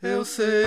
Eu sei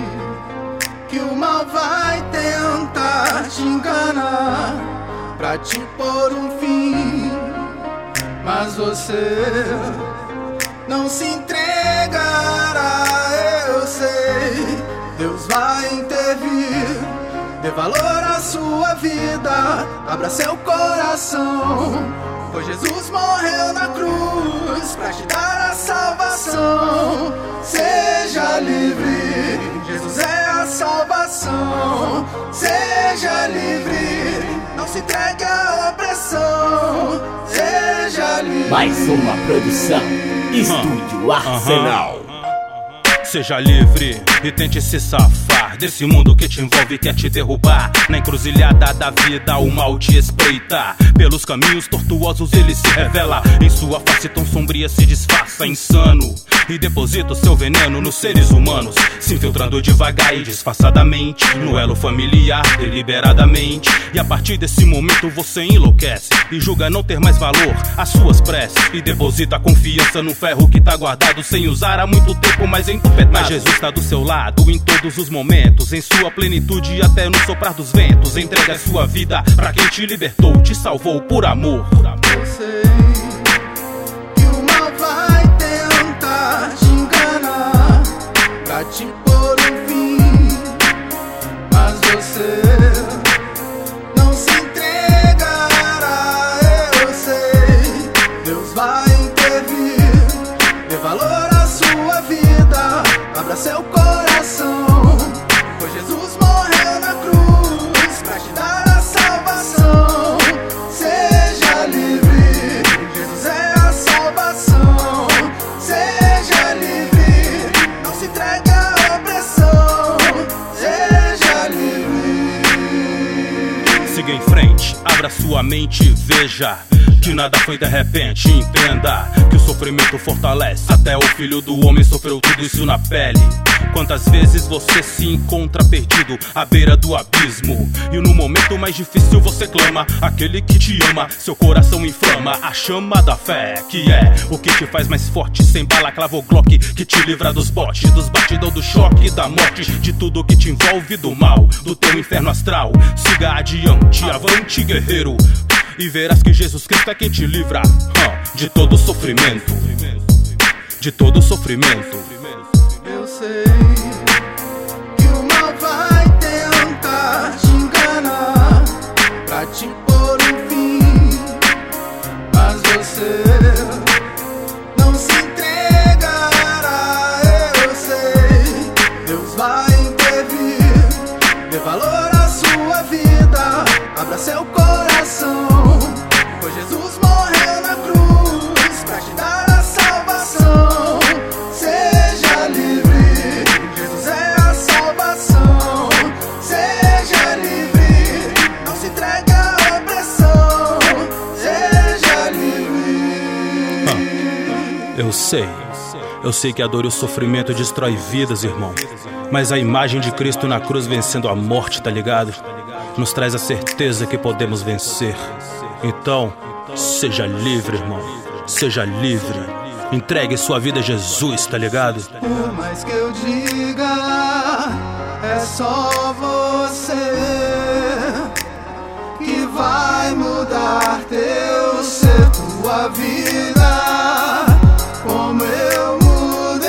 que o mal vai tentar te enganar pra te pôr um fim, mas você não se entregará. Eu sei, Deus vai intervir, dê valor à sua vida, abra seu coração, pois Jesus morreu na cruz pra te dar a salvação. Seja livre, Jesus é a salvação. Seja livre, não se entregue à opressão. Seja livre. Mais uma produção, Estúdio Arsenal. Seja livre e tente se safar desse mundo que te envolve e quer te derrubar. Na encruzilhada da vida o mal te espreita, pelos caminhos tortuosos ele se revela. Em sua face tão sombria se disfarça insano e deposita o seu veneno nos seres humanos, se infiltrando devagar e disfarçadamente no elo familiar, deliberadamente. E a partir desse momento você enlouquece e julga não ter mais valor as suas preces, e deposita a confiança no ferro que tá guardado sem usar há muito tempo, mas entupetado. Mas Jesus tá do seu lado em todos os momentos, em sua plenitude e até no soprar dos ventos. Entrega a sua vida pra quem te libertou, te salvou por amor. Eu sei que o mal vai tentar te enganar pra te pôr um fim, mas você não se entregará. Eu sei, Deus vai intervir, dê valor à sua vida, abra seu coração, pois Jesus morreu na cruz pra te dar a salvação. Seja livre, Jesus é a salvação. Seja livre, não se entregue à opressão. Seja livre. Siga em frente, abra sua mente e veja que nada foi de repente. Entenda que o sofrimento fortalece, até o Filho do Homem sofreu tudo isso na pele. Quantas vezes você se encontra perdido à beira do abismo, e no momento mais difícil você clama aquele que te ama, seu coração inflama a chama da fé, que é o que te faz mais forte, sem balaclava ou Glock, que te livra dos botes, dos batidão, do choque, da morte, de tudo que te envolve do mal, do teu inferno astral. Siga adiante, avante guerreiro, e verás que Jesus Cristo é quem te livra de todo sofrimento, de todo sofrimento. Eu sei que o mal vai tentar te enganar pra te pôr um fim, mas você não se entregará. Eu sei, Deus vai intervir, dê valor à sua vida, abra seu coração, pois Jesus morreu na cruz pra te dar a salvação. Seja livre, Jesus é a salvação. Seja livre, não se entregue à opressão. Seja livre. Eu sei que a dor e o sofrimento destrói vidas, irmão, mas a imagem de Cristo na cruz vencendo a morte, tá ligado? Nos traz a certeza que podemos vencer. Então, seja livre, irmão, seja livre. Entregue sua vida a Jesus, tá ligado? Por mais que eu diga, é só você que vai mudar teu ser, tua vida, como eu mudei.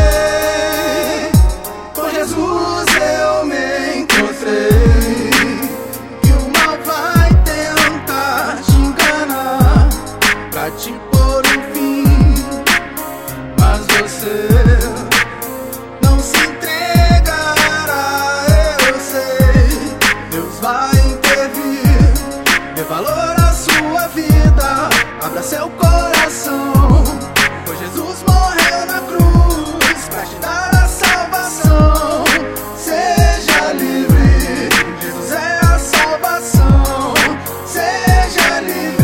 Com Jesus eu me encontrei. E o mal vai tentar te enganar pra te pôr um fim, mas você não se entregará. Eu sei, Deus vai intervir, dê valor à sua vida, abra seu coração, pois Jesus morreu na cruz pra te dar a salvação. Seja livre, Jesus é a salvação. Seja livre,